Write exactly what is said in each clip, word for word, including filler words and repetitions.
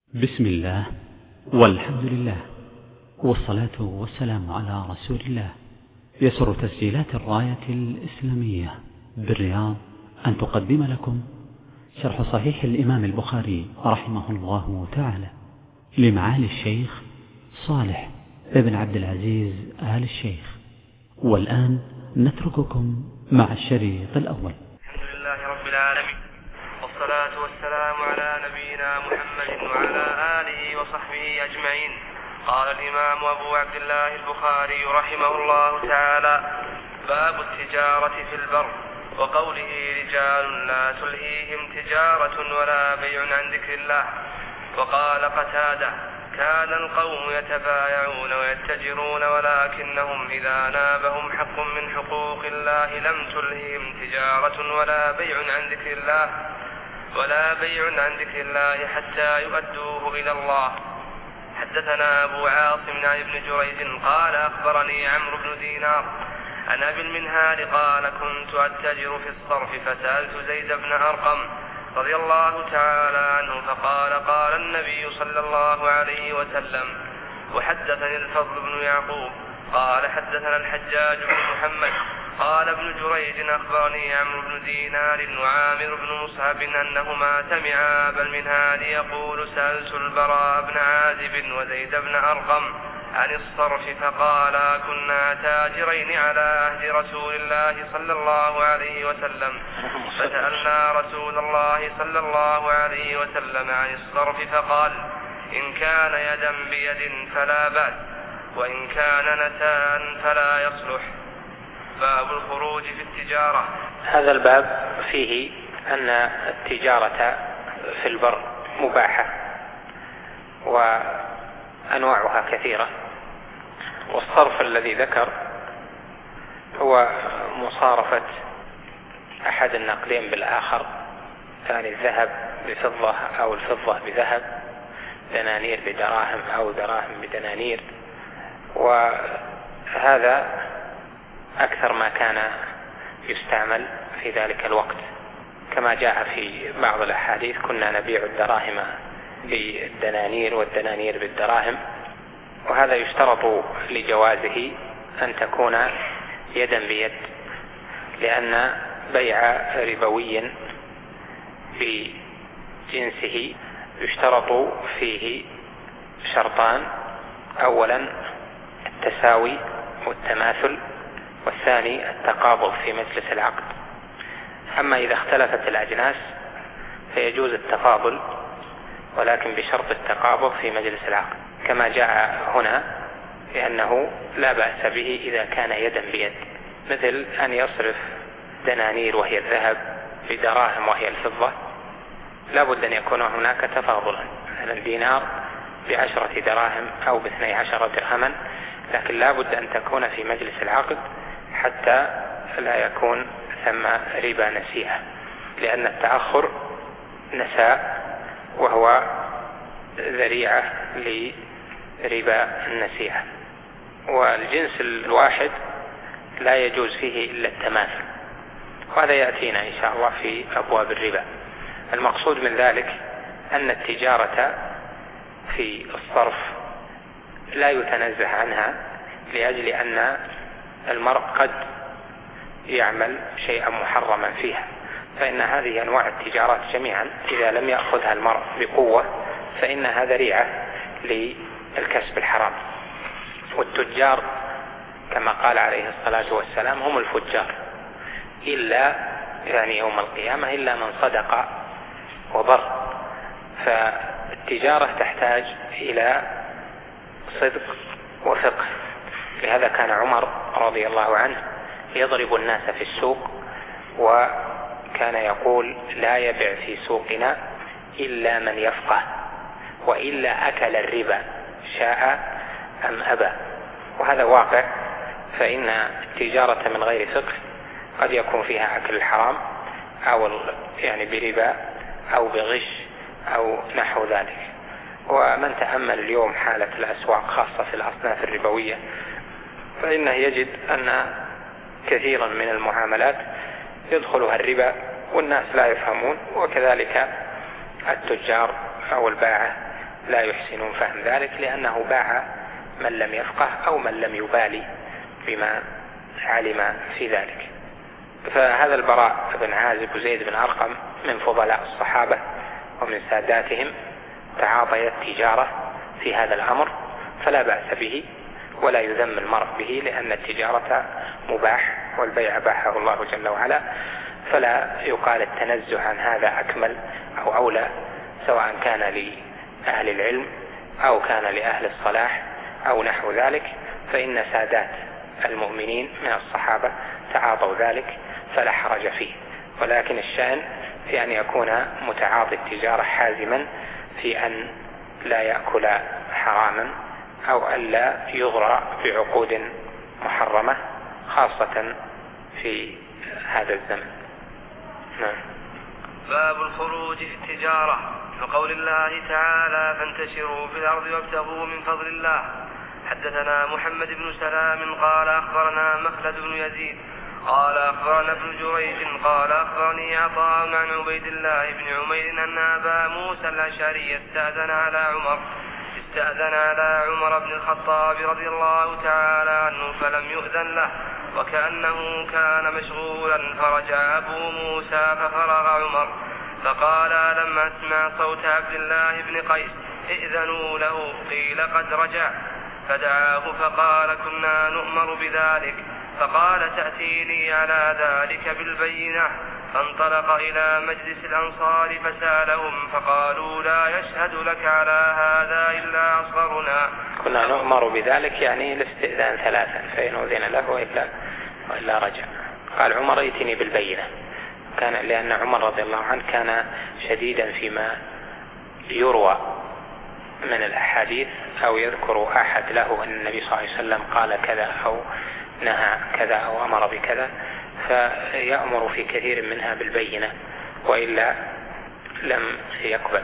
بسم الله والحمد لله والصلاة والسلام على رسول الله. يسر تسجيلات الراية الإسلامية بالرياض أن تقدم لكم شرح صحيح الإمام البخاري رحمه الله تعالى لمعالي الشيخ صالح ابن عبد العزيز آل الشيخ. والآن نترككم مع الشريط الأول. الحمد لله رب العالمين، والصلاة والسلام على نبينا محمد وعلى آله وصحبه أجمعين. قال الإمام أبو عبد الله البخاري رحمه الله تعالى: باب التجارة في البر، وقوله: رجال لا تلهيهم تجارة ولا بيع عن ذكر الله. وقال قتادة: كان القوم يتبايعون ويتجرون، ولكنهم إذا نابهم حق من حقوق الله لم تلههم تجارة ولا بيع عن ذكر الله ولا بيع عن ذكر الله حتى يؤدوه إلى الله. حدثنا أبو عاصم عن ابن جريج قال: أخبرني عمرو بن دينار عن أبي المنهال قال: كنت أتجر في الصرف فسألت زيد بن أرقم رضي الله تعالى عنه فقال: قال النبي صلى الله عليه وسلم. وحدثني الفضل بن يعقوب قال: حدثنا الحجاج بن محمد قال ابن جريج: أخبرني عمرو بن دينار وعامر بن مصعب أنهما سمعا أبا المنهال يقول: سألت البراء بن عازب وزيد بن أرقم عن الصرف فقالا: كنا تاجرين على عهد رسول الله صلى الله عليه وسلم، فسألنا رسول الله صلى الله عليه وسلم عن الصرف فقال: إن كان يدا بيد فلا بأس، وإن كان نتاء فلا يصلح. باب الخروج في التجارة. هذا الباب فيه أن التجارة في البر مباحة وأنواعها كثيرة، والصرف الذي ذكر هو مصارفة أحد النقدين بالآخر، يعني الذهب بفضة أو الفضة بذهب، دنانير بدراهم أو دراهم بدنانير، وهذا أكثر ما كان يستعمل في ذلك الوقت، كما جاء في بعض الأحاديث: كنا نبيع الدراهم بالدنانير والدنانير بالدراهم. وهذا يشترط لجوازه أن تكون يدا بيد، لأن بيع ربوي بجنسه يشترط فيه شرطان: أولا التساوي والتماثل، والثاني التقابض في مجلس العقد. أما إذا اختلفت الأجناس فيجوز التفاضل، ولكن بشرط التقابض في مجلس العقد، كما جاء هنا، لأنه لا بأس به إذا كان يدا بيد، مثل أن يصرف دنانير وهي الذهب بدراهم وهي الفضة، لا بد أن يكون هناك تفاضلا، مثلا الدينار بعشرة دراهم أو باثني عشر درهما، لكن لا بد أن تكون في مجلس العقد حتى لا يكون ثم ربا نسيئة، لأن التأخر نساء وهو ذريعة لربا النسيئة. والجنس الواحد لا يجوز فيه إلا التماثل، وهذا يأتينا إن شاء الله في أبواب الربا. المقصود من ذلك أن التجارة في الصرف لا يتنزه عنها، لأجل أن المرء قد يعمل شيئا محرما فيها، فإن هذه أنواع التجارات جميعا إذا لم يأخذها المرء بقوة فإنها ذريعة للكسب الحرام. والتجار كما قال عليه الصلاة والسلام هم الفجار، إلا يعني يوم القيامة إلا من صدق وبر. فالتجارة تحتاج إلى صدق وفقه، لهذا كان عمر رضي الله عنه يضرب الناس في السوق، وكان يقول: لا يبع في سوقنا إلا من يفقه، وإلا أكل الربا شاء أم أبى. وهذا واقع، فإن التجارة من غير فقه قد يكون فيها أكل الحرام، أو يعني بربا أو بغش أو نحو ذلك. ومن تأمل اليوم حالة الأسواق خاصة في الأصناف الربوية فإنه يجد أن كثيرا من المعاملات يدخلها الربا والناس لا يفهمون، وكذلك التجار أو الباعة لا يحسنون فهم ذلك، لأنه باع من لم يفقه أو من لم يبالي بما علم في ذلك. فهذا البراء بن عازب وزيد بن أرقم من فضلاء الصحابة ومن ساداتهم، تعاطيا التجارة في هذا الأمر، فلا بأس به ولا يذم المرء به، لأن التجارة مباح والبيع باحه الله جل وعلا، فلا يقال التنزه عن هذا أكمل أو أولى، سواء كان لأهل العلم أو كان لأهل الصلاح أو نحو ذلك، فإن سادات المؤمنين من الصحابة تعاطوا ذلك فلا حرج فيه. ولكن الشأن في أن يكون متعاطي التجارة حازما في أن لا يأكل حراما أو أن لا يغرى بعقود محرمة، خاصة في هذا الزمن. نعم. باب الخروج في التجارة، وقول الله تعالى فانتشروا في الأرض وابتغوا من فضل الله. حدثنا محمد بن سلام قال أخبرنا مخلد بن يزيد قال أخبرنا ابن جريج قال أخبرني عطاء عن عبيد الله بن عمير أن أبا موسى الأشعري استأذن على عمر استأذن على عمر بن الخطاب رضي الله تعالى عنه فلم يؤذن له، وكأنه كان مشغولا، فرجع أبو موسى ففرغ عمر فقال ألم أسمع صوت عبد الله بن قيس ائذنوا له، قيل قد رجع، فدعاه فقال كنا نؤمر بذلك، فقال تأتيني على ذلك بالبينة، فانطلق إلى مجلس الأنصار فسألهم فقالوا لا يشهد لك على هذا إلا أصغرنا. كنا نؤمر بذلك يعني الاستئذان ثلاثا، فإن أذن له وإلا, وإلا رجع. قال عمر ائتني بالبينة، كان لأن عمر رضي الله عنه كان شديدا فيما يروى من الأحاديث أو يذكر أحد له أن النبي صلى الله عليه وسلم قال كذا أو نهى كذا أو أمر بكذا، فيأمر في كثير منها بالبينة وإلا لم يقبل.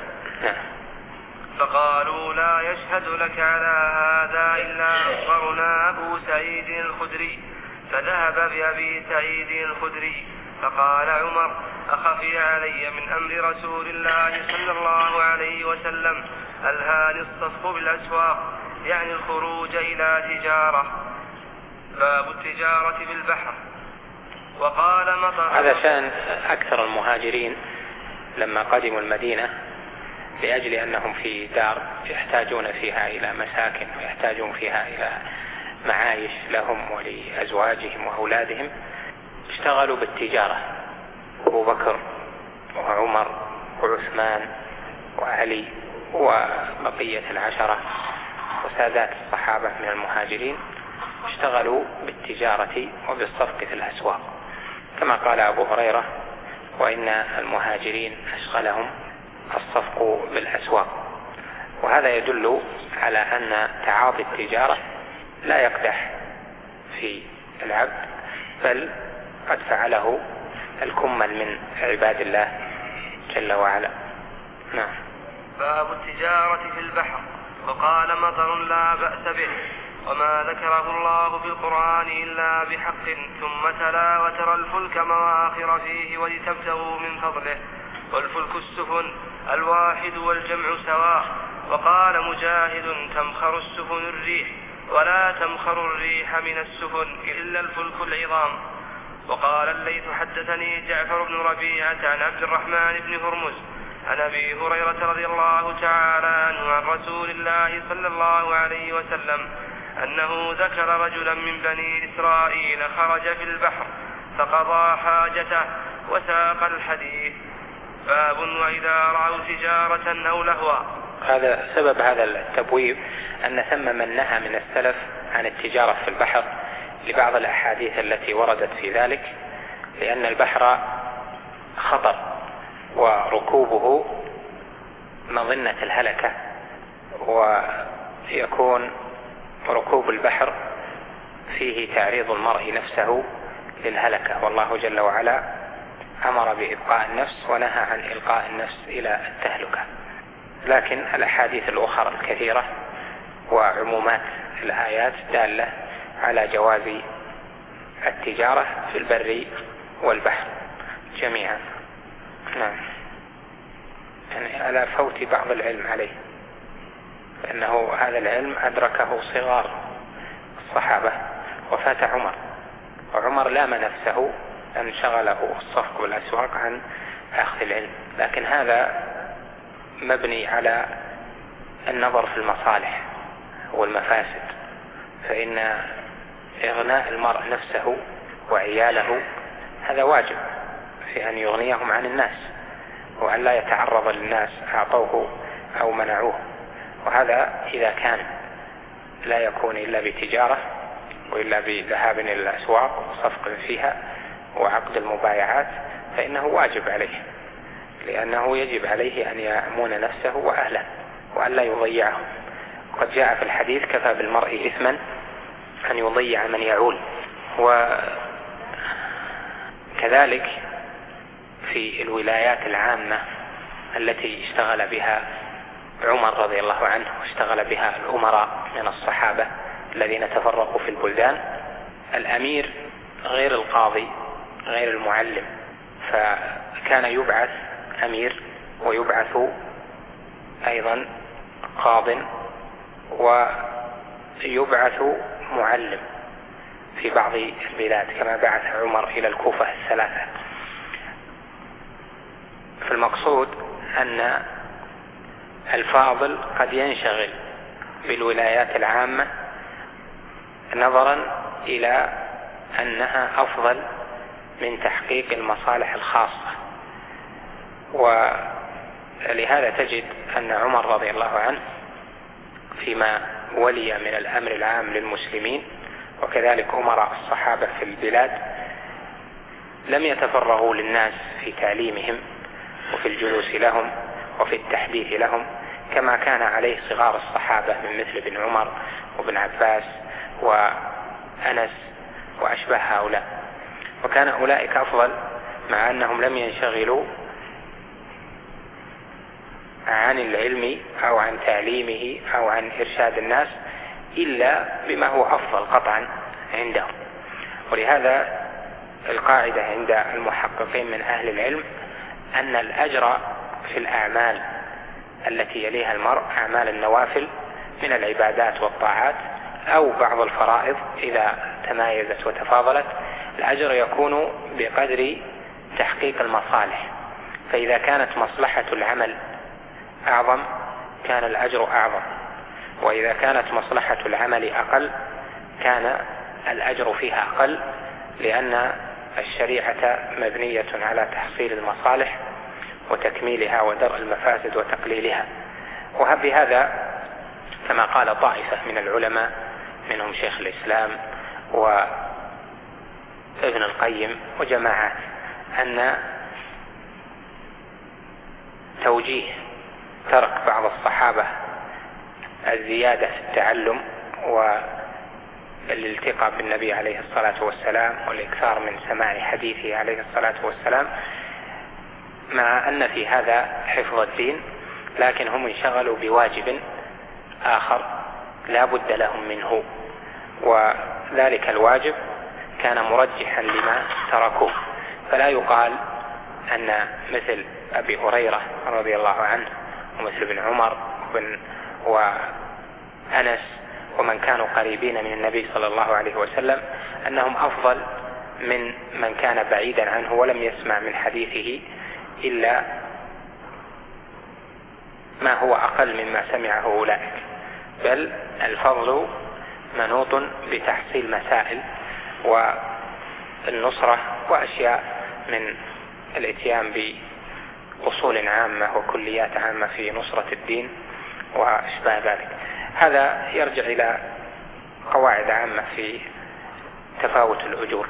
فقالوا لا يشهد لك على هذا إلا أصغرنا أبو سعيد الخدري، فذهب بأبي سعيد الخدري، فقال عمر أخفي علي من أمر رسول الله صلى الله عليه وسلم الهاني الصفق بالأسواق، يعني الخروج إلى تجارة. باب التجارة بالبحر. وقال مطر. هذا شأن أكثر المهاجرين لما قدموا المدينة، لأجل أنهم في دار يحتاجون فيها إلى مساكن ويحتاجون فيها إلى معايش لهم ولأزواجهم وأولادهم، اشتغلوا بالتجارة. أبو بكر وعمر وعثمان وعلي وبقية العشرة وسادات الصحابة من المهاجرين اشتغلوا بالتجارة وبالصفق في الأسواق، كما قال أبو هريرة وإن المهاجرين أشغلهم الصفق بالأسواق. وهذا يدل على أن تعاطي التجارة لا يقدح في العبد، بل قد فعله الكمل من عباد الله جل وعلا. نعم. باب التجارة في البحر. وقال مطر لا بأس به، وما ذكره الله في القرآن إلا بحق، ثم تلا وترى الفلك مواخر فيه ولتبتغوا من فضله، والفلك السفن الواحد والجمع سواء. وقال مجاهد تمخر السفن الريح، ولا تمخر الريح من السفن إلا الفلك العظام. وقال الليث حدثني جعفر بن ربيعة عن عبد الرحمن بن هرمز عن أبي هريرة رضي الله تعالى عنه عن رسول الله صلى الله عليه وسلم أنه ذكر رجلا من بني إسرائيل خرج في البحر فقضى حاجته وساق الحديث. باب وإذا رأوا تجارة أو لهوا. هذا سبب هذا التبويب أن ثم من نهى من السلف عن التجارة في البحر لبعض الأحاديث التي وردت في ذلك، لأن البحر خطر وركوبه مظنة الهلكة، ويكون ركوب البحر فيه تعريض المرء نفسه للهلكة، والله جل وعلا أمر بإبقاء النفس ونهى عن إلقاء النفس إلى التهلكة. لكن الأحاديث الأخرى الكثيرة وعمومات الآيات دالة على جواز التجارة في البر والبحر جميعا. نعم. يعني على فوت بعض العلم عليه. فإنه هذا العلم أدركه صغار الصحابة وفات عمر، وعمر لام نفسه أن شغله الصفق والأسواق عن أخذ العلم. لكن هذا مبني على النظر في المصالح والمفاسد، فإن إغناء المرء نفسه وعياله هذا واجب في أن يغنيهم عن الناس، وأن لا يتعرض للناس أعطوه أو منعوه. وهذا إذا كان لا يكون إلا بتجارة وإلا بذهاب إلى الأسواق وصفق فيها وعقد المبايعات، فإنه واجب عليه، لأنه يجب عليه أن يأمن نفسه وأهله وأن لا يضيعهم. وقد جاء في الحديث: كفى بالمرء إثما أن يضيع من يعول. وكذلك في الولايات العامة التي اشتغل بها عمر رضي الله عنه واشتغل بها الأمراء من الصحابة الذين تفرقوا في البلدان، الأمير غير القاضي غير المعلم، فكان يبعث أمير ويبعث أيضا قاض ويبعث معلم في بعض البلاد، كما بعث عمر إلى الكوفة الثلاثة. فالمقصود أن الفاضل قد ينشغل بالولايات العامة نظرا إلى أنها أفضل من تحقيق المصالح الخاصة. ولهذا تجد أن عمر رضي الله عنه فيما ولي من الأمر العام للمسلمين وكذلك أمراء الصحابة في البلاد لم يتفرغوا للناس في تعليمهم وفي الجلوس لهم وفي التحديث لهم كما كان عليه صغار الصحابة من مثل ابن عمر وابن عباس وأنس وأشبه هؤلاء. وكان أولئك أفضل مع أنهم لم ينشغلوا عن العلم أو عن تعليمه أو عن إرشاد الناس إلا بما هو أفضل قطعا عندهم. ولهذا القاعدة عند المحققين من أهل العلم أن الأجر في الأعمال التي يليها المرء أعمال النوافل من العبادات والطاعات أو بعض الفرائض إذا تمايزت وتفاضلت، الأجر يكون بقدر تحقيق المصالح. فإذا كانت مصلحة العمل أعظم كان الأجر أعظم، وإذا كانت مصلحة العمل أقل كان الأجر فيها أقل، لأن الشريعة مبنية على تحصيل المصالح وتكميلها ودرء المفاسد وتقليلها. وبهذا كما قال طائفة من العلماء منهم شيخ الإسلام وابن القيم وجماعات أن توجيه ترك بعض الصحابة الزيادة في التعلم والالتقاء بالنبي عليه الصلاة والسلام والإكثار من سماع حديثه عليه الصلاة والسلام، مع أن في هذا حفظ الدين، لكن هم انشغلوا بواجب آخر لا بد لهم منه، وذلك الواجب كان مرجحا لما تركوه. فلا يقال أن مثل أبي هريرة رضي الله عنه ومثل ابن عمر وابن وأنس ومن كانوا قريبين من النبي صلى الله عليه وسلم أنهم أفضل من من كان بعيدا عنه ولم يسمع من حديثه إلا ما هو أقل مما سمعه أولئك، بل الفضل منوط بتحصيل مسائل والنصرة وأشياء من الاتيان بأصول عامة وكليات عامة في نصرة الدين وأشباه ذلك. هذا يرجع إلى قواعد عامة في تفاوت الأجور.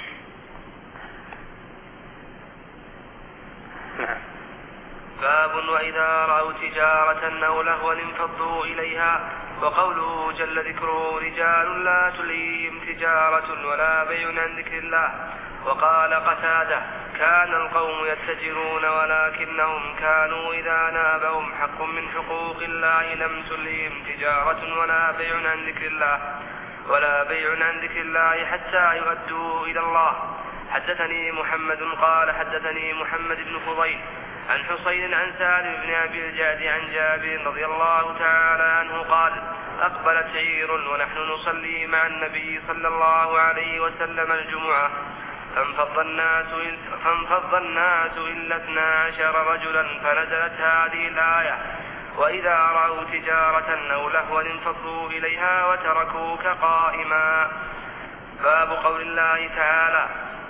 نعم. باب وإذا رأوا تجارة أو لهوا انفضوا إليها. وقوله جل ذكره رجال لا تلهيهم تجارة ولا بيع عن ذكر الله. وقال قتادة كان القوم يتجرون ولكنهم كانوا إذا نابهم حق من حقوق الله لم تلهيهم تجارة ولا بيع عن ذكر الله ولا بيع عن ذكر الله حتى يؤدوا إلى الله. حدثني محمد قال حدثني محمد بن فضيل عن حسين عن سالم بن أبي الجعد عن جابر رضي الله تعالى عنه قال أقبلت عير ونحن نصلي مع النبي صلى الله عليه وسلم الجمعة فانفض الناس فانفض الناس إلا اثنا عشر رجلا فنزلت هذه الآية وإذا رأوا تجارة أو لهوا انفضوا إليها وتركوك قائما. باب قول الله تعالى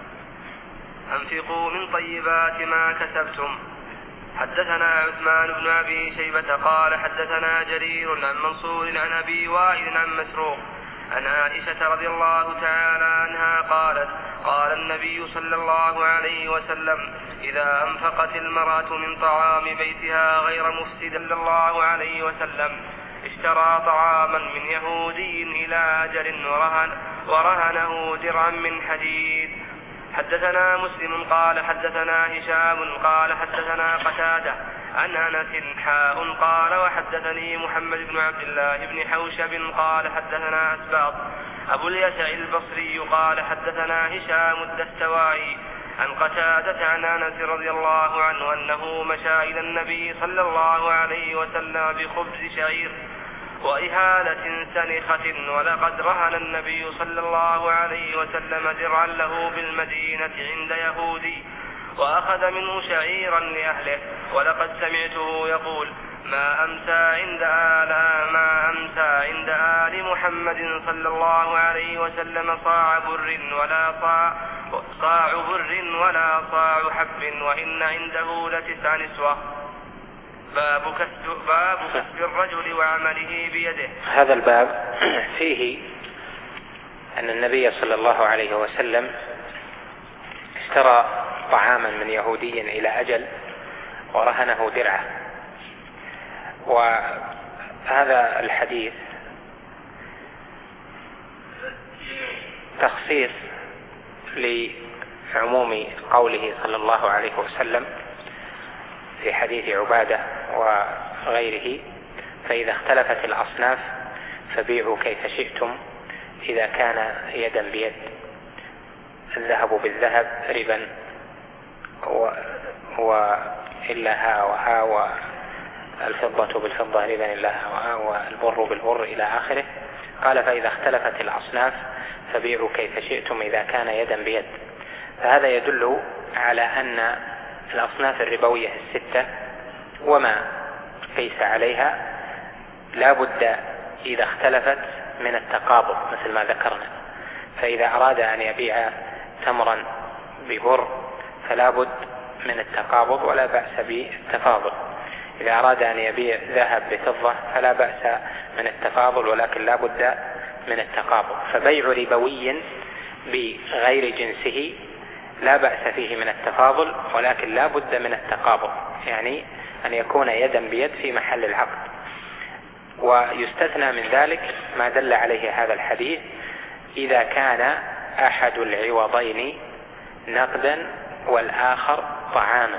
أنفقوا من طيبات ما كسبتم. حدثنا عثمان بن أبي شيبة قال حدثنا جرير عن منصور عن أبي وائل عن مسروق عن عائشة رضي الله تعالى عنها قالت قال النبي صلى الله عليه وسلم إذا أنفقت المرأة من طعام بيتها غير مفسد صلى الله عليه وسلم اشترى طعاما من يهودي إلى أجل ورهن ورهنه درعا من حديد. حدثنا مسلم قال حدثنا هشام قال حدثنا قتادة عن أنس حاء قال وحدثني محمد بن عبد الله بن حوشب قال حدثنا أسباط أبو اليسع البصري قال حدثنا هشام الدستوائي عن قتادة عن أنس رضي الله عنه أنه مشى إلى النبي صلى الله عليه وسلم بخبز شعير وإهالة سنخة ولقد رهن النبي صلى الله عليه وسلم درعا له بالمدينة عند يهودي وأخذ منه شعيرا لأهله ولقد سمعته يقول ما أمسى عند آل ما أمسى عند آل محمد صلى الله عليه وسلم صاع بر ولا صاع صاع بر ولا صاع حب وإن عنده لتسع نسوة. باب كسب باب كسب الرجل وعمله بيده. هذا الباب فيه أن النبي صلى الله عليه وسلم اشترى طعاما من يهودي إلى أجل ورهنه درعه. وهذا الحديث تخصيص لعموم قوله صلى الله عليه وسلم في حديث عبادة وغيره فإذا اختلفت الأصناف فبيعوا كيف شئتم إذا كان يدا بيد الذهب بالذهب ربا وإلا ها وها والفضة بالفضة ربا إلا ها وها والبر بالبر إلى آخره. قال فإذا اختلفت الأصناف فبيعوا كيف شئتم إذا كان يدا بيد. فهذا يدل على أن الأصناف الربوية الستة وما قيس عليها لا بد إذا اختلفت من التقابض مثل ما ذكرنا. فإذا أراد أن يبيع تمرا ببر فلا بد من التقابض ولا بأس بالتفاضل. إذا أراد أن يبيع ذهب بفضة فلا بأس من التفاضل ولكن لا بد من التقابض. فبيع ربوي بغير جنسه لا بأس فيه من التفاضل ولكن لا بد من التقابض، يعني أن يكون يدا بيد في محل العقد. ويستثنى من ذلك ما دل عليه هذا الحديث إذا كان أحد العوضين نقدا والآخر طعاما.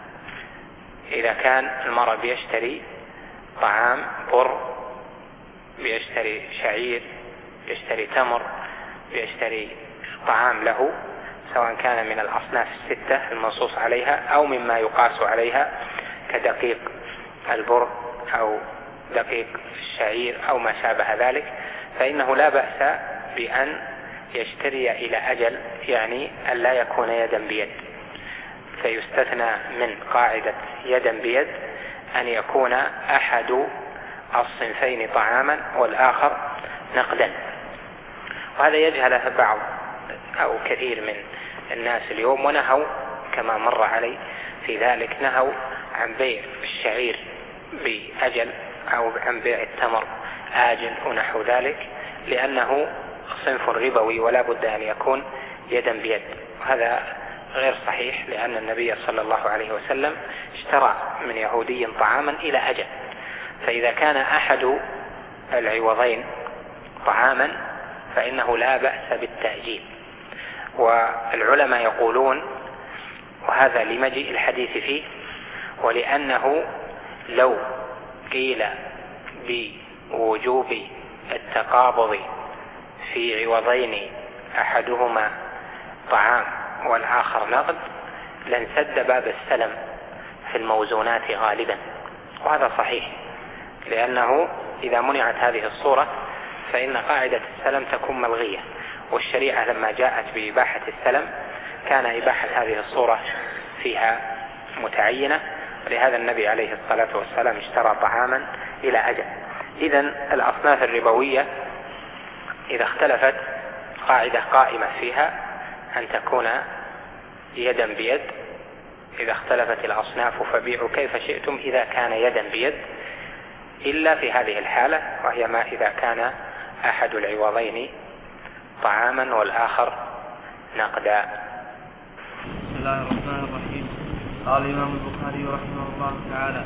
إذا كان المرء بيشتري طعام بر، بيشتري شعير، بيشتري تمر، بيشتري طعام له سواء كان من الأصناف الستة المنصوص عليها أو مما يقاس عليها كدقيق البر أو دقيق الشعير أو ما شابه ذلك، فإنه لا بأس بأن يشتري إلى أجل، يعني أن لا يكون يدا بيد. فيستثنى من قاعدة يدا بيد أن يكون أحد الصنفين طعاما والآخر نقدا. وهذا يجهل بعض أو كثير من الناس اليوم، ونهوا كما مر علي في ذلك نهوا عن بيع الشعير بأجل أو عن بيع التمر آجل ونحو ذلك، لأنه صنف ربوي ولا بد أن يكون يدا بيد. وهذا غير صحيح، لأن النبي صلى الله عليه وسلم اشترى من يهودي طعاما إلى أجل. فإذا كان أحد العوضين طعاما فإنه لا بأس بالتأجيل. والعلماء يقولون، وهذا لمجيء الحديث فيه، ولأنه لو قيل بوجوب التقابض في عوضين أحدهما طعام والآخر نقد لانسد باب السلم في الموزونات غالبا، وهذا صحيح، لأنه إذا منعت هذه الصورة فإن قاعدة السلم تكون ملغية، والشريعة لما جاءت بإباحة السلم كان إباحة هذه الصورة فيها متعينة، ولهذا النبي عليه الصلاة والسلام اشترى طعاما إلى أجل. إذن الأصناف الربوية إذا اختلفت قاعدة قائمة فيها أن تكون يدا بيد، إذا اختلفت الأصناف فبيعوا كيف شئتم إذا كان يدا بيد، إلا في هذه الحالة، وهي ما إذا كان أحد العوضين طعاما والآخر نقدا. بسم الله الرحمن الرحيم. قال الإمام البخاري رحمه الله تعالى: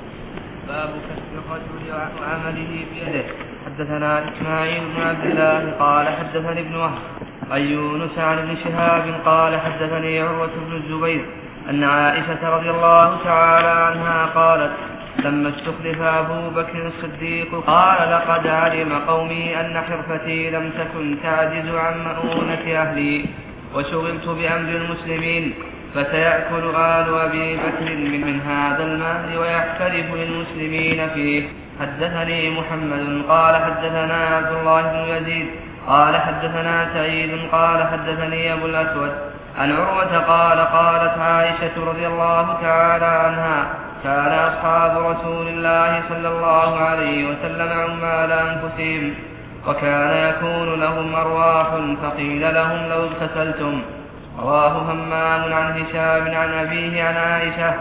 باب كسب الرجل وعمله بيده. حدثنا إسماعيل بن عبد الله قال حدثني ابن وهب عن يونس عن ابن شهاب قال حدثني عروة بن الزبير أن عائشة رضي الله تعالى عنها قالت: لما استخلف أبو بكر الصديق قال: لقد علم قومي أن حرفتي لم تكن تعجز عن مؤونة أهلي، وشغلت بأمر المسلمين، فسيأكل آل أبي بكر من هذا المال ويحترف للمسلمين فيه. حدثني محمد قال حدثنا عبد الله بن يزيد قال حدثنا سعيد قال حدثني أبو الأسود عن عروة قال: قالت عائشة رضي الله تعالى عنها: كان أصحاب رسول الله صلى الله عليه وسلم عمال أنفسهم، وكان يكون لهم أرواح، فقيل لهم: لو اغتسلتم. رواه همام عن هشام عن أبيه عن عائشة.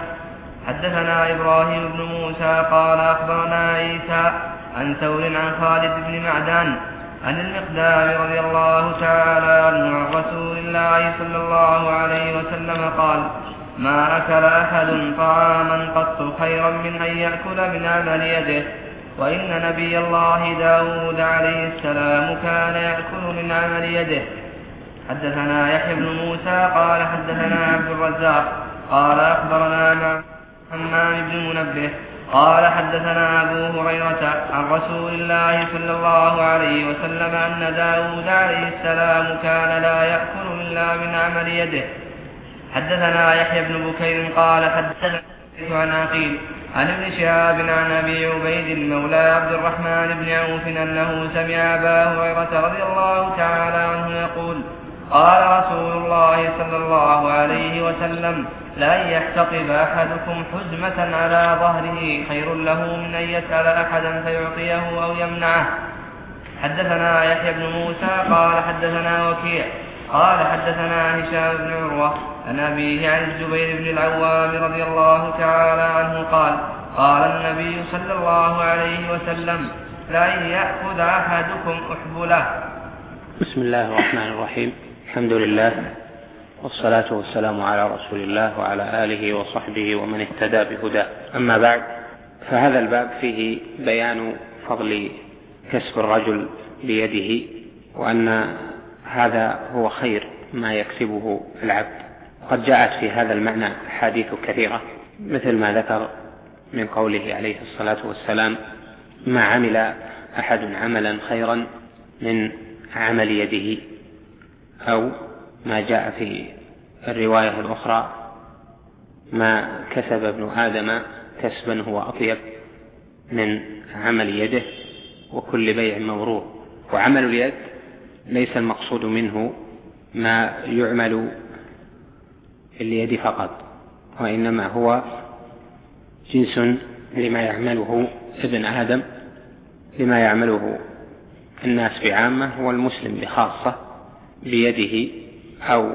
حدثنا إبراهيم بن موسى قال أخبرنا عيسى عن ثور عن خالد بن معدان عن المقدام رضي الله تعالى عنه عن رسول الله صلى الله عليه وسلم قال: ما أكل أحد طعاما قط خيرا من أن يأكل من عمل يده، وإن نبي الله داود عليه السلام كان يأكل من عمل يده. حدثنا يحيى بن موسى قال حدثنا عبد الرزاق قال أخبرنا حمام بن منبه قال حدثنا أبو هريرة عن رسول الله صلى الله عليه وسلم أن داود عليه السلام كان لا يأكل إلا من عمل يده. حدثنا يحيى بن بكير قال حدثنا عن عقيل عن ابن شهاب عن أبي عبيد مولى عبد الرحمن بن عوف أنه سمع أبا هريرة رضي الله تعالى عنه يقول: قال رسول الله صلى الله عليه وسلم: لأن يحتقب أحدكم حزمة على ظهره خير له من أن يسأل أحدا فيعطيه أو يمنعه. حدثنا يحيى بن موسى قال حدثنا وكيع قال حدثنا هشام بن عروة عن أبيه عن الزبير بن العوام رضي الله تعالى عنه قال: قال النبي صلى الله عليه وسلم: لأن يأخذ أحدكم أحبله. بسم الله الرحمن الرحيم. الحمد لله والصلاة والسلام على رسول الله وعلى آله وصحبه ومن اهتدى بهداه. أما بعد، فهذا الباب فيه بيان فضل كسب الرجل بيده، وأن هذا هو خير ما يكسبه العبد. قد جاءت في هذا المعنى حديث كثيرة، مثل ما ذكر من قوله عليه الصلاة والسلام: ما عمل أحد عملا خيرا من عمل يده، أو ما جاء في الرواية الأخرى: ما كسب ابن آدم كسبا هو أطيب من عمل يده، وكل بيع مبرور. وعمل اليد ليس المقصود منه ما يعمل باليد فقط، وإنما هو جنس لما يعمله ابن آدم، لما يعمله الناس بعامة والمسلم بخاصة بيده أو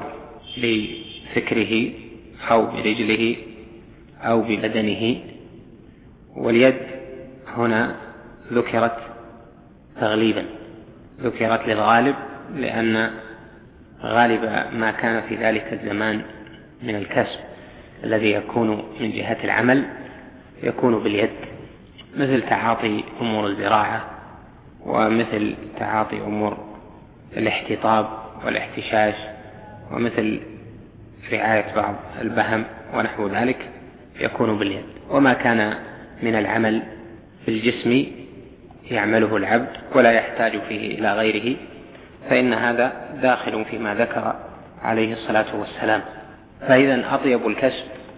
بفكره أو برجله أو ببدنه. واليد هنا ذكرت تغليبا، ذكرت للغالب، لأن غالب ما كان في ذلك الزمان من الكسب الذي يكون من جهة العمل يكون باليد، مثل تعاطي أمور الزراعة، ومثل تعاطي أمور الاحتطاب والاحتشاش، ومثل رعاية بعض البهم ونحو ذلك يكون باليد. وما كان من العمل بالجسم يعمله العبد ولا يحتاج فيه إلى غيره، فإن هذا داخل فيما ذكر عليه الصلاة والسلام. فإذا أطيب الكسب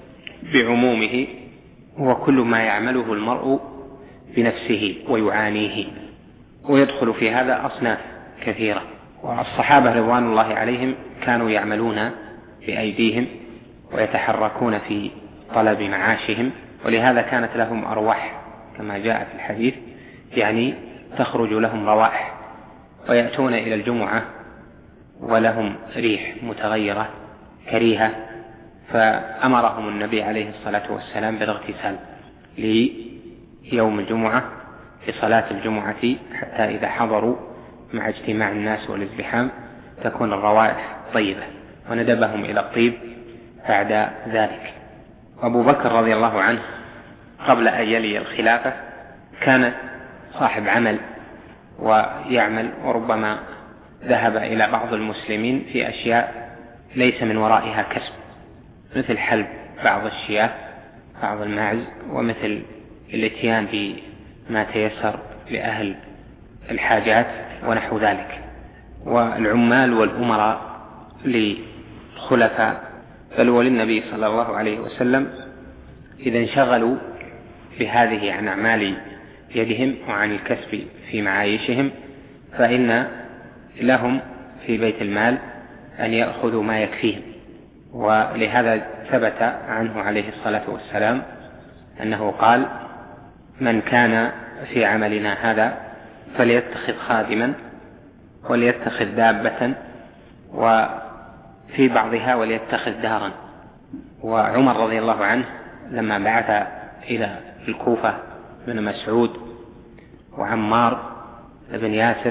بعمومه هو كل ما يعمله المرء بنفسه ويعانيه، ويدخل في هذا أصناف كثيرة. والصحابة رضوان الله عليهم كانوا يعملون بأيديهم ويتحركون في طلب معاشهم، ولهذا كانت لهم أرواح كما جاء في الحديث، يعني تخرج لهم روائح ويأتون إلى الجمعة ولهم ريح متغيرة كريهة، فأمرهم النبي عليه الصلاة والسلام بالاغتسال ليوم الجمعة في صلاة الجمعة، حتى إذا حضروا مع اجتماع الناس والازدحام تكون الروائح طيبة، وندبهم إلى الطيب بعد ذلك. أبو بكر رضي الله عنه قبل أن يلي الخلافة كان صاحب عمل ويعمل، وربما ذهب إلى بعض المسلمين في أشياء ليس من ورائها كسب، مثل حلب بعض الشياه بعض الماعز، ومثل الاتيان بما تيسر لأهل الحاجات ونحو ذلك. والعمال والأمراء للخلفاء بل وللنبي صلى الله عليه وسلم إذا انشغلوا بهذه عن أعمال يدهم وعن الكسب في معايشهم، فإن لهم في بيت المال أن يأخذوا ما يكفيهم. ولهذا ثبت عنه عليه الصلاة والسلام أنه قال: من كان في عملنا هذا فليتخذ خادما وليتخذ دابة، وفي بعضها وليتخذ دارا. وعمر رضي الله عنه لما بعث إلى الكوفة بن مسعود وعمار بن ياسر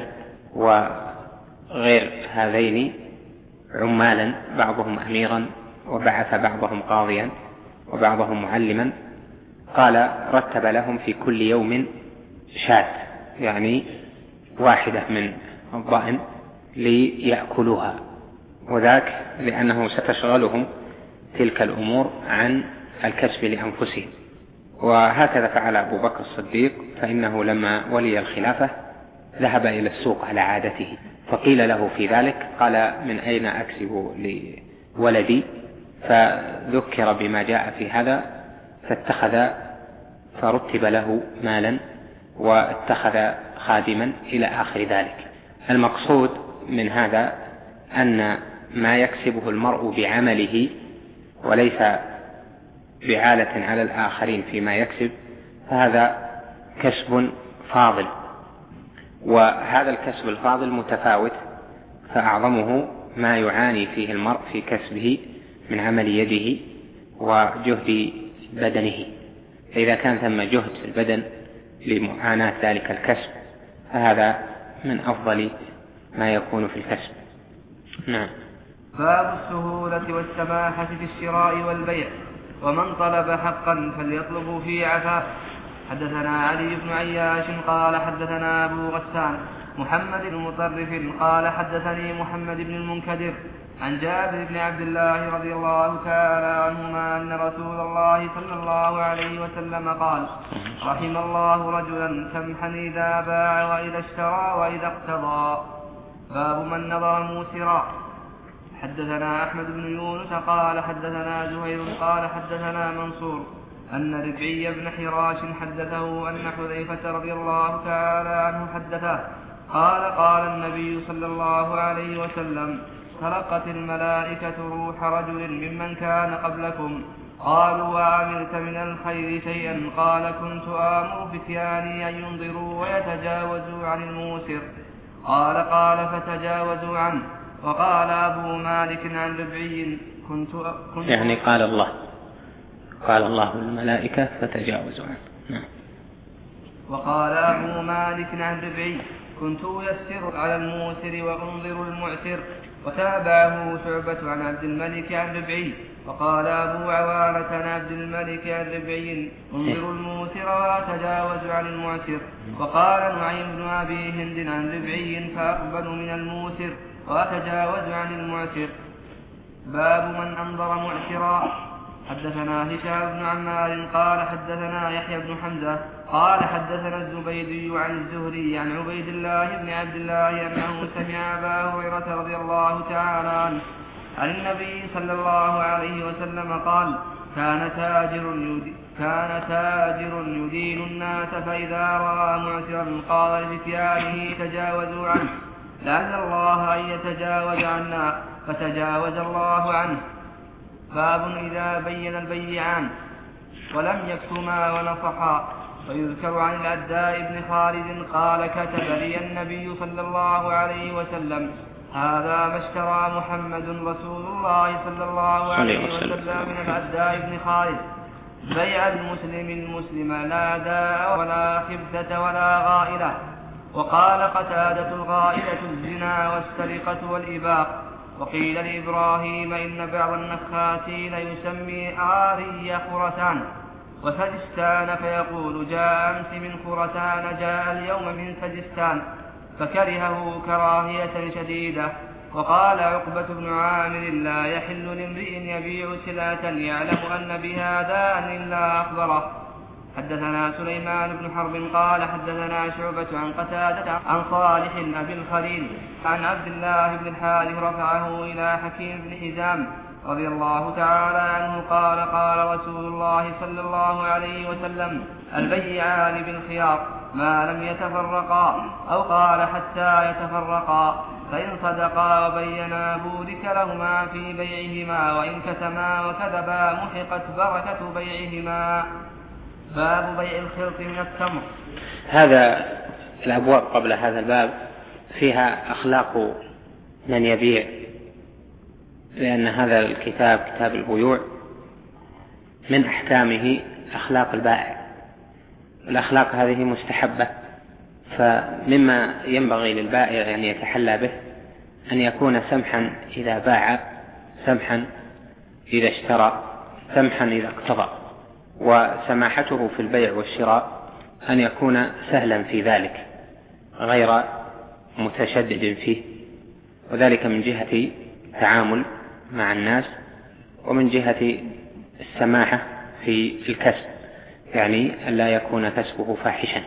وغير هذين عمالا، بعضهم أميرا وبعث بعضهم قاضيا وبعضهم معلما، قال: رتب لهم في كل يوم شاة، يعني واحدة من الضأن ليأكلوها، وذاك لأنه ستشغلهم تلك الأمور عن الكسب لأنفسهم. وهكذا فعل أبو بكر الصديق، فإنه لما ولي الخلافة ذهب إلى السوق على عادته، فقيل له في ذلك قال: من أين أكسب لولدي؟ فذكر بما جاء في هذا فاتخذ فرتب له مالا واتخذ خادما إلى آخر ذلك. المقصود من هذا أن ما يكسبه المرء بعمله وليس بعالة على الآخرين فيما يكسب، فهذا كسب فاضل، وهذا الكسب الفاضل متفاوت، فأعظمه ما يعاني فيه المرء في كسبه من عمل يده وجهد بدنه. فإذا كان ثم جهد في البدن لمعاناة ذلك الكسب فهذا من أفضل ما يكون في الكسب. نعم. باب السهولة والسماحة في الشراء والبيع، ومن طلب حقا فليطلبه في عفاء. حدثنا علي بن عياش قال حدثنا أبو غسان محمد بن مطرف قال حدثني محمد بن المنكدر عن جابر بن عبد الله رضي الله تعالى عنهما أن رسول الله صلى الله عليه وسلم قال: رحم الله رجلا سمحا إذا باع وإذا اشترى وإذا اقتضى. باب من نظر موسرا. حدثنا أحمد بن يونس قال حدثنا زهير قال حدثنا منصور أن ربعي بن حراش حدثه أن حذيفة رضي الله تعالى عنه حدثه قال: قال النبي صلى الله عليه وسلم: تلقت الملائكة روح رجل ممن كان قبلكم، قالوا: وعملت من الخير شيئا؟ قال: كنت آمر فتياني أن ينظروا ويتجاوزوا عن الموسر. قال: قال فتجاوزوا عنه. وقال أبو مالك عن ربعي: كنت, كنت يعني قال الله قال الله الملائكة فتجاوزوا عنه. نعم. وقال أبو مالك عن ربعي: كنت يسر على الموسر وأنظر المعسر. وتابعه شعبة عن عبد الملك عن ربعي. وقال أبو عوانة عن عبد الملك عن ربعي: انظر الموسر وأتجاوز عن المعسر. وقال نعيم بن أبي هند عن ربعي: فأقبل من الموسر وأتجاوز عن المعسر. باب من أنظر معسرا. حدثنا هشام بن عمار قال حدثنا يحيى بن حمزة قال حدثنا الزبيدي عن الزهري عن عبيد الله بن عبد الله أنه سمع أبا هريرة رضي الله تعالى عنه عن النبي صلى الله عليه وسلم قال: كان تاجر يدين, كان تاجر يدين الناس فإذا رأى معسرا قال لفتيانه تجاوزوا عنه لعل الله أن يتجاوز عنا فتجاوز الله عنه. باب إذا بين البيعان ولم يكتما ونصحا. ويذكر عن العداء بن خالد قال كتب لي النبي صلى الله عليه وسلم هذا ما اشترى محمد رسول الله صلى الله عليه وسلم من العداء بن خالد بيع المسلم المسلم لا داء ولا خبثة ولا غائلة. وقال قتادة الغائلة الزنا والسرقة والإباق. وقيل لإبراهيم إن بعض النخاسين يسمي آري خرسان وسجستان فيقول جاء أمس من خرسان جاء اليوم من سجستان فكرهه كراهية شديدة. وقال عقبة بن عامر لا يحل لامرئ يبيع سلعة يعلم أن بها داء إلا أخبره. حدثنا سليمان بن حرب قال حدثنا شعبة عن قتادة عن صالح أبي الخليل عن عبد الله بن الحارث رفعه إلى حكيم بن حزام رضي الله تعالى عنه قال قال رسول الله صلى الله عليه وسلم البيعان بالخيار ما لم يتفرقا أو قال حتى يتفرقا فإن صدقا وبينا بورك لهما في بيعهما وإن كتما وكذبا محقت بركة بيعهما. باب بيع الخلط من التمر. هذا الأبواب قبل هذا الباب فيها أخلاق من يبيع، لأن هذا الكتاب كتاب البيوع من أحكامه أخلاق البائع. الأخلاق هذه مستحبة، فمما ينبغي للبائع أن يتحلى به أن يكون سمحا إذا باع، سمحا إذا اشترى، سمحا إذا اقتضى. وسماحته في البيع والشراء أن يكون سهلا في ذلك غير متشدد فيه، وذلك من جهة التعامل مع الناس ومن جهة السماحة في الكسب، يعني ألا يكون كسبه فاحشا.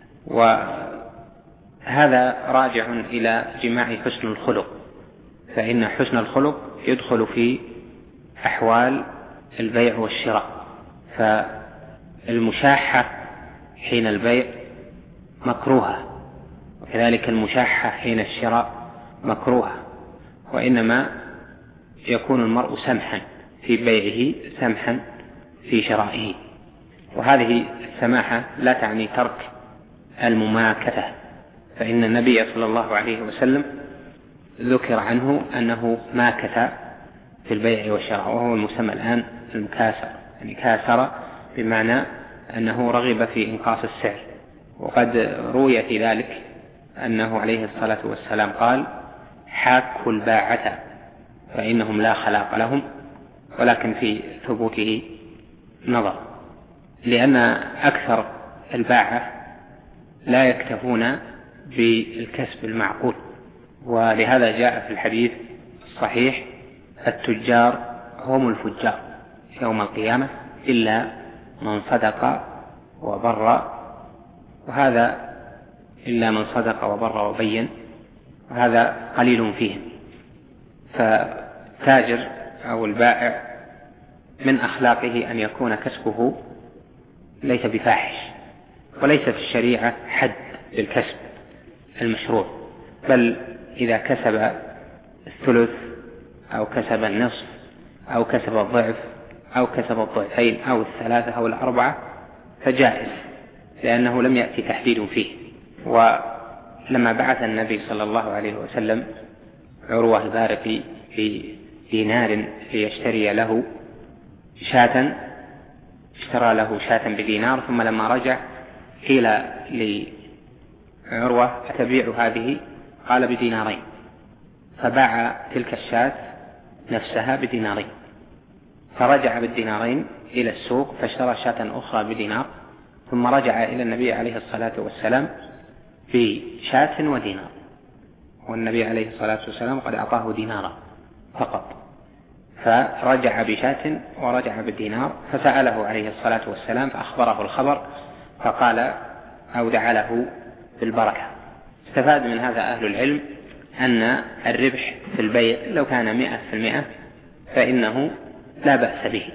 وهذا راجع إلى جماع حسن الخلق، فإن حسن الخلق يدخل في أحوال البيع والشراء. فالمشاحة حين البيع مكروهة، وكذلك المشاحة حين الشراء مكروهة، وإنما يكون المرء سمحا في بيعه سمحا في شرائه. وهذه السماحة لا تعني ترك المماكثة، فإن النبي صلى الله عليه وسلم ذكر عنه أنه ماكث في البيع والشراء، وهو المسمى الآن المكاسر، يعني كاسر بمعنى أنه رغب في إنقاص السعر. وقد روي في ذلك أنه عليه الصلاة والسلام قال حاكوا الباعة فإنهم لا خلاق لهم، ولكن في ثبوته نظر، لأن أكثر الباعة لا يكتفون بالكسب المعقول. ولهذا جاء في الحديث الصحيح التجار هم الفجار يوم القيامة إلا من صدق وبر، وهذا إلا من صدق وبر وبين، وهذا قليل فيهم. فتاجر أو البائع من أخلاقه أن يكون كسبه ليس بفاحش، وليس في الشريعة حد للكسب المشروع، بل إذا كسب الثلث أو كسب النصف أو كسب الضعف أو كسب الضعفين أو الثلاثة أو الأربعة فجائز، لأنه لم يأتي تحديد فيه. ولما بعث النبي صلى الله عليه وسلم عروة البارقي في دينار ليشتري له شاة، اشترى له شاة بدينار، ثم لما رجع قيل لعروة أتبيع هذه؟ قال بدينارين، فباع تلك الشاة نفسها بدينارين، فرجع بالدينارين إلى السوق فاشترى شاة أخرى بدينار، ثم رجع إلى النبي عليه الصلاة والسلام بشاة ودينار، والنبي عليه الصلاة والسلام قد أعطاه دينارا فقط، فرجع بشاة ورجع بالدينار، فسأله عليه الصلاة والسلام فأخبره الخبر، فقال أو دعا له بالبركة. استفاد من هذا أهل العلم أن الربح في البيع لو كان مئة في المئة فإنه لا بأس به،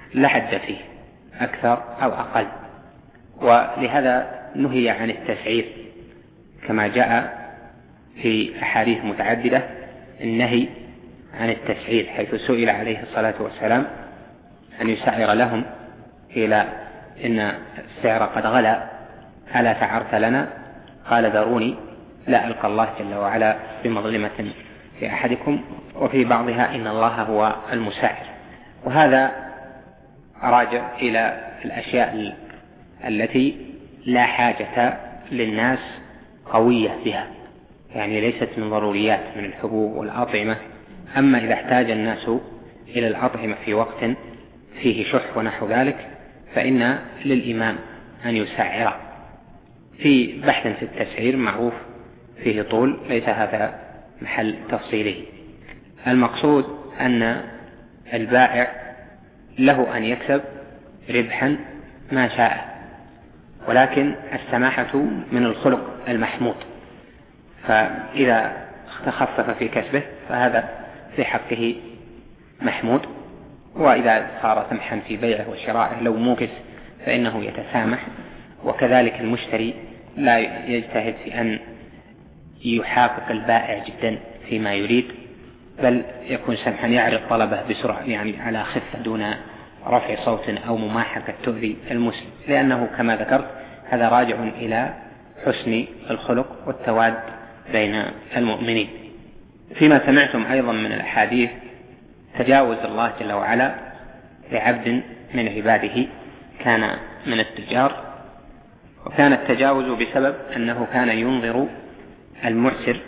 لا حد فيه أكثر أو أقل. ولهذا نهي عن التسعير كما جاء في أحاديث متعددة النهي عن التسعير، حيث سئل عليه الصلاة والسلام أن يسعر لهم إلى إن السعر قد غلا ألا سعرت لنا؟ قال ذروني لا ألقى الله جل وعلا بمظلمة في أحدكم، وفي بعضها إن الله هو المسعر. وهذا راجع إلى الأشياء التي لا حاجة للناس قوية بها، يعني ليست من ضروريات من الحبوب والأطعمة. أما إذا احتاج الناس إلى الأطعمة في وقت فيه شح ونحو ذلك فإن للإمام أن يسعر. في بحث في التسعير معروف فيه طول، ليس هذا محل تفصيله. المقصود أن البائع له أن يكسب ربحا ما شاء، ولكن السماحة من الخلق المحمود، فإذا تخفف في كسبه فهذا في حقه محمود، وإذا صار سمحا في بيعه وشرائه لو موكس فإنه يتسامح. وكذلك المشتري لا يجتهد في أن يحاقق البائع جدا فيما يريد، بل يكون سمحا يعرض طلبه بسرعة، يعني على خفة دون رفع صوت أو مماحكة تؤذي المسلم، لأنه كما ذكرت هذا راجع إلى حسن الخلق والتواد بين المؤمنين. فيما سمعتم أيضا من الأحاديث تجاوز الله جل وعلا لعبد من عباده كان من التجار، وكان التجاوز بسبب أنه كان ينظر المعسر،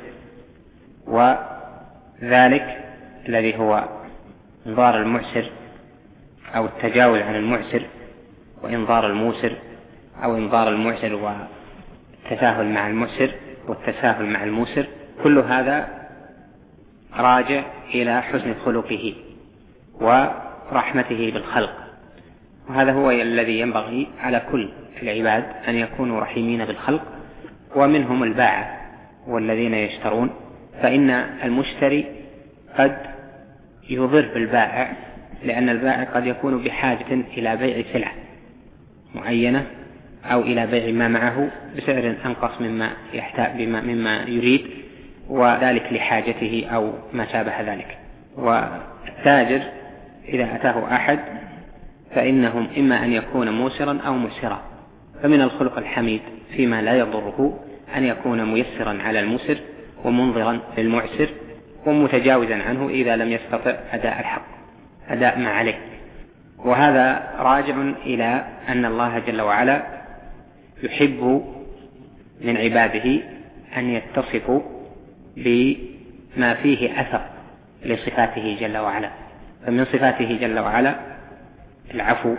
وذلك الذي هو انظار المعسر أو التجاوز عن المعسر وإنظار الموسر، أو إنظار المعسر والتساهل مع المعسر والتساهل مع الموسر، كل هذا راجع إلى حسن خلقه ورحمته بالخلق. وهذا هو الذي ينبغي على كل العباد أن يكونوا رحيمين بالخلق، ومنهم البائع والذين يشترون، فإن المشتري قد يضر بالبائع، لأن البائع قد يكون بحاجة إلى بيع سلعة معينة أو إلى بيع ما معه بسعر أنقص مما يحتاج مما يريد، وذلك لحاجته أو ما شابه ذلك. والتاجر إذا أتاه أحد فإنهم إما أن يكون موسرا أو مسرا، فمن الخلق الحميد فيما لا يضره أن يكون ميسرا على المسر ومنظرا للمعسر ومتجاوزا عنه إذا لم يستطع أداء الحق أداء ما عليه. وهذا راجع إلى أن الله جل وعلا يحب من عباده أن يتصفوا بما فيه أثر لصفاته جل وعلا، فمن صفاته جل وعلا العفو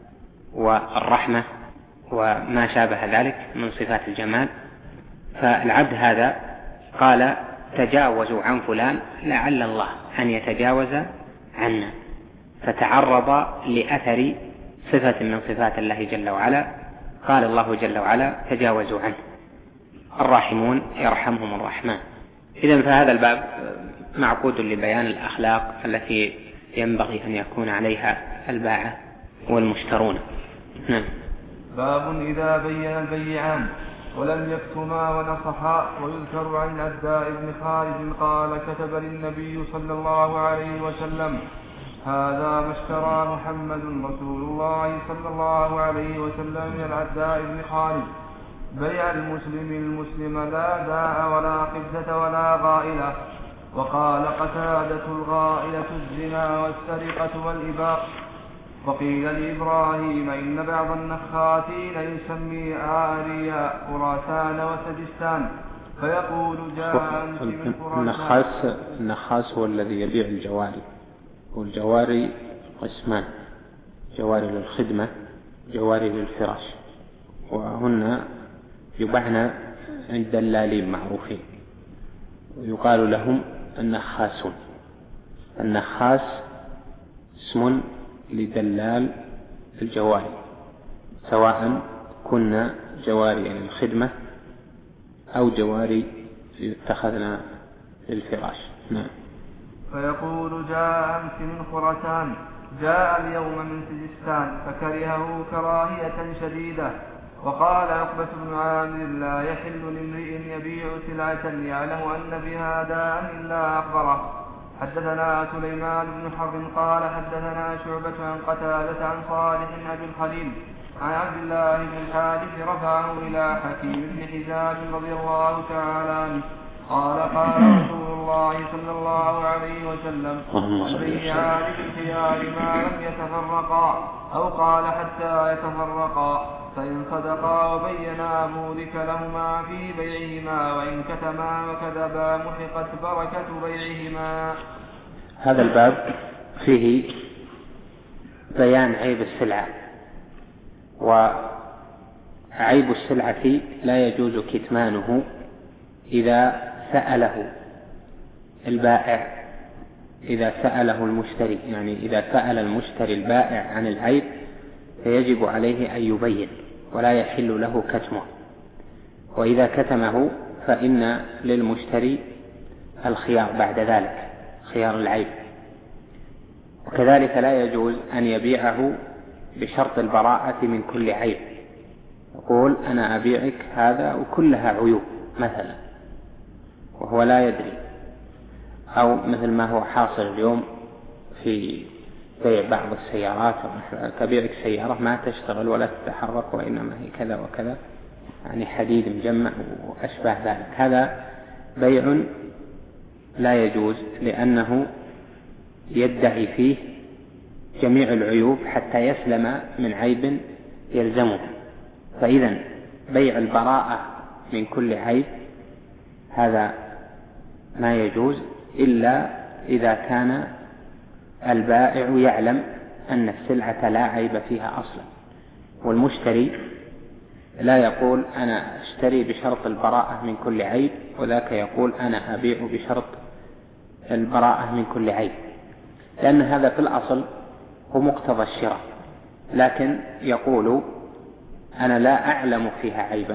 والرحمة وما شابه ذلك من صفات الجمال. فالعبد هذا قال تجاوزوا عن فلان لعل الله أن يتجاوز عنا، فتعرض لأثر صفة من صفات الله جل وعلا، قال الله جل وعلا تجاوزوا عنه، الراحمون يرحمهم الرحمن. إذن فهذا الباب معقود لبيان الأخلاق التي ينبغي أن يكون عليها البائع والمشترون. نعم. باب إذا بين البيعان ولم يكتما ونصحا. ويذكر عن العداء بن خالد قال كتب للنبي صلى الله عليه وسلم هذا ما اشترى محمد رسول الله صلى الله عليه وسلم من العداء بن خالد بيع المسلم المسلم لا داع ولا قبزة ولا غائلة. وقال قتادة الغائلة الزنا والسرقة والإباق. وقيل لإبراهيم إن بعض النخاتين يسمي آريا خراسان وسجستان فيقول جاء أنت من خراسان. النخاس النخاس هو الذي يبيع الجواري، والجواري قسمان: جواري للخدمة، جواري للفراش، وهن يباعن عند دلالين معروفين ويقال لهم النخاسون. النخاس اسم لدلال الجواري، سواء كنا جواري للخدمة أو جواري اتخذنا للفراش. نعم. فيقول جاء أمس من خراسان جاء اليوم من سجستان فكرهه كراهية شديدة. وقال عقبة بن عامر لا يحل لامرئ يبيع سلعة يعلم أن بها داء إلا أخبره. حدثنا سليمان بن حرب قال حدثنا شعبة عن قتادة عن صالح أبي الخليل عن عبد الله بن الحارث رفعه إلى حكيم بن حزام رضي الله تعالى عنه قال قال رسول الله صلى الله عليه وسلم البيعان بالخيار ما لم يتفرقا أو قال حتى يتفرقا فإن صدقا وبينا بورك لهما في بيعهما وإن كتما وكذبا محقت بركة بيعهما. هذا الباب فيه بيان عيب السلعة، وعيب السلعة لا يجوز كتمانه إذا سأله البائع، إذا سأله المشتري، يعني إذا سأل المشتري البائع عن العيب فيجب عليه أن يبين ولا يحل له كتمه، وإذا كتمه فإن للمشتري الخيار بعد ذلك، خيار العيب. وكذلك لا يجوز أن يبيعه بشرط البراءة من كل عيب، يقول أنا أبيعك هذا وكلها عيوب مثلا وهو لا يدري، أو مثل ما هو حاصل اليوم في بيع بعض السيارات، كبيعك سيارة ما تشتغل ولا تتحرك وإنما هي كذا وكذا، يعني حديد مجمع وأشباه ذلك، هذا بيع لا يجوز لأنه يدعي فيه جميع العيوب حتى يسلم من عيب يلزمه. فإذا بيع البراءة من كل عيب هذا ما يجوز إلا إذا كان البائع يعلم أن السلعة لا عيب فيها أصلا، والمشتري لا يقول أنا أشتري بشرط البراءة من كل عيب وذاك يقول أنا أبيع بشرط البراءة من كل عيب، لأن هذا في الأصل هو مقتضى الشراء، لكن يقول أنا لا أعلم فيها عيبا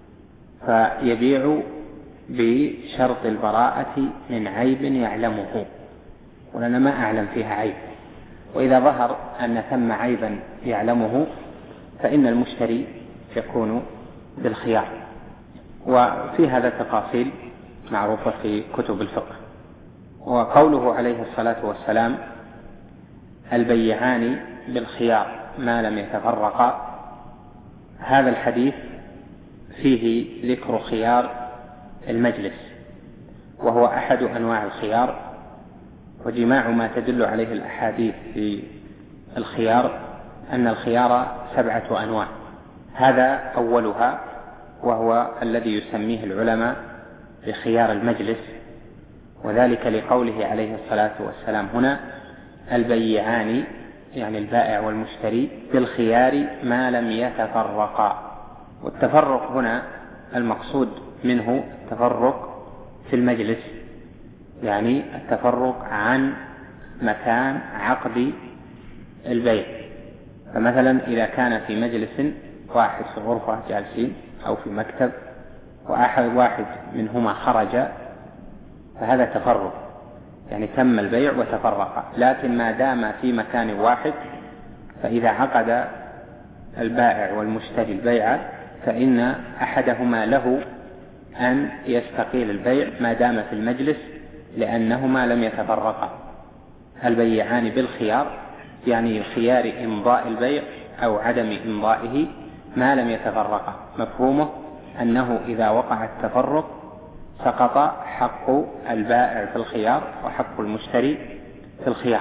فيبيع بشرط البراءة من عيب يعلمه، وأنا ما أعلم فيها عيب. وإذا ظهر أن ثم عيبا يعلمه فإن المشتري يكون بالخيار. وفي هذا تفاصيل معروفة في كتب الفقه. وقوله عليه الصلاة والسلام البيعان بالخيار ما لم يتفرقا، هذا الحديث فيه ذكر خيار المجلس، وهو أحد أنواع الخيار، وجماع ما تدل عليه الأحاديث في الخيار أن الخيار سبعة أنواع، هذا أولها وهو الذي يسميه العلماء بخيار المجلس، وذلك لقوله عليه الصلاة والسلام هنا البيعان يعني البائع والمشتري بالخيار ما لم يتفرقا. والتفرق هنا المقصود منه التفرق في المجلس، يعني التفرق عن مكان عقد البيع. فمثلا إذا كان في مجلس واحد في غرفة جالسين أو في مكتب وأحد واحد منهما خرج فهذا تفرق، يعني تم البيع وتفرق. لكن ما دام في مكان واحد فإذا عقد البائع والمشتري البيع فإن أحدهما له أن يستقيل البيع ما دام في المجلس لأنهما لم يتفرقا. البيعان بالخيار يعني خيار إمضاء البيع أو عدم إمضائه ما لم يتفرقا، مفهومه أنه إذا وقع التفرق سقط حق البائع في الخيار وحق المشتري في الخيار.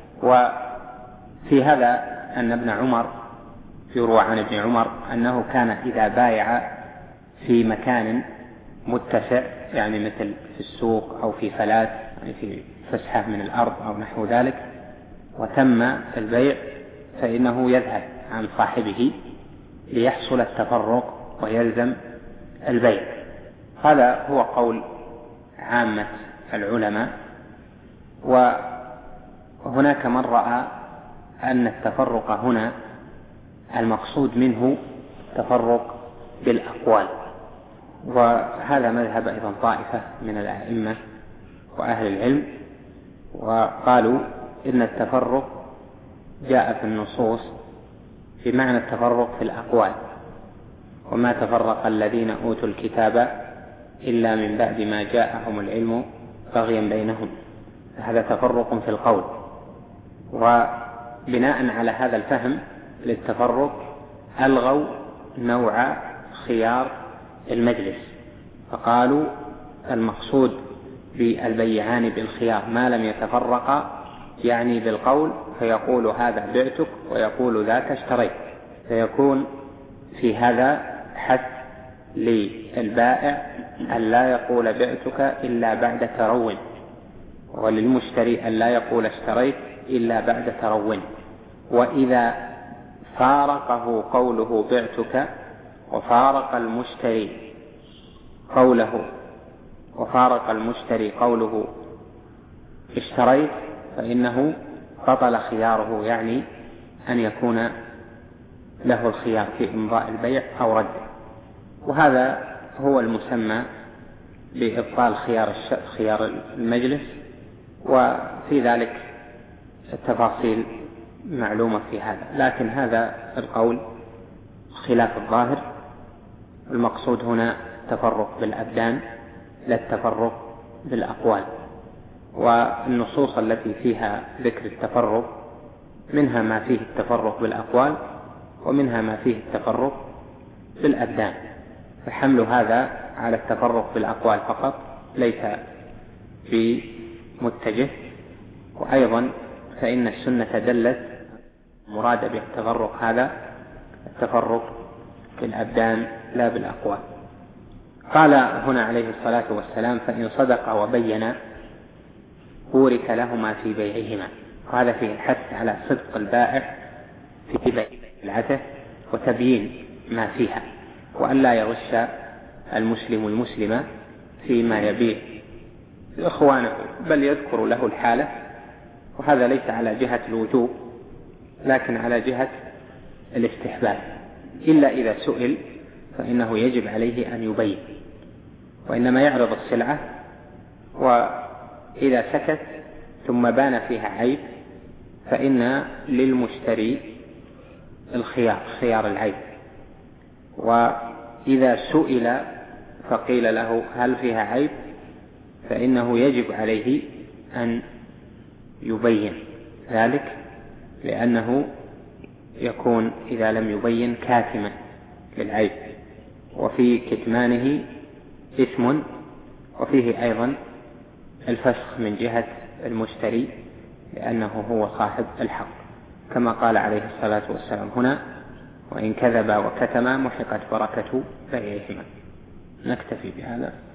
وفي هذا أن ابن عمر يروى عن ابن عمر أنه كان إذا بايع في مكان متسع يعني مثل في السوق أو في فلات يعني في فسحة من الأرض أو نحو ذلك وتم البيع فإنه يذهب عن صاحبه ليحصل التفرق ويلزم البيع. هذا هو قول عامة العلماء. وهناك من رأى أن التفرق هنا المقصود منه تفرق بالأقوال، وهذا مذهب أيضا طائفة من الأئمة وأهل العلم، وقالوا إن التفرق جاء في النصوص بمعنى التفرق في الأقوال: وما تفرق الذين أوتوا الكتاب إلا من بعد ما جاءهم العلم بغيا بينهم. هذا تفرق في القول. وبناء على هذا الفهم للتفرق ألغوا نوع خيار المجلس، فقالوا المقصود بالبيعان بالخيار ما لم يتفرقا، يعني بالقول، فيقول هذا بعتك ويقول ذاك اشتريت، فيكون في هذا حث للبائع أن لا يقول بعتك إلا بعد ترون، وللمشتري أن لا يقول اشتريت إلا بعد ترون. وإذا فارقه قوله بعتك وفارق المشتري قوله وفارق المشتري قوله اشتريت فإنه بطل خياره، يعني أن يكون له الخيار في إمضاء البيع أو رده. وهذا هو المسمى بإبطال خيار خيار المجلس، وفي ذلك التفاصيل معلومة في هذا، لكن هذا القول خلاف الظاهر. المقصود هنا التفرق بالأبدان لا التفرق بالأقوال. والنصوص التي فيها ذكر التفرق منها ما فيه التفرق بالأقوال ومنها ما فيه التفرق بالأبدان، فحمل هذا على التفرق بالأقوال فقط ليس بمتجه. وأيضا فإن السنة دلت مراد بالتفرق هذا التفرق بالأبدان لا بالأقوال. قال هنا عليه الصلاة والسلام: فإن صدق وبين بورك لهما في بيعهما. وهذا فيه الحث على صدق البائع في بيع سلعته وتبيين ما فيها، وأن لا يغش المسلم المسلم فيما يبيع إخوانه، بل يذكر له الحالة. وهذا ليس على جهة الوجوب لكن على جهة الاستحباب، إلا إذا سئل فإنه يجب عليه أن يبين، وإنما يعرض السلعة، وإذا سكت ثم بان فيها عيب فإن للمشتري الخيار خيار العيب. وإذا سئل فقيل له هل فيها عيب فإنه يجب عليه أن يبين ذلك، لأنه يكون إذا لم يبين كاتما للعيب، وفي كتمانه إثم، وفيه أيضا الفسخ من جهة المشتري لأنه هو صاحب الحق، كما قال عليه الصلاة والسلام هنا: وإن كذبا وكتما محقت بركة بيعهما. نكتفي بهذا.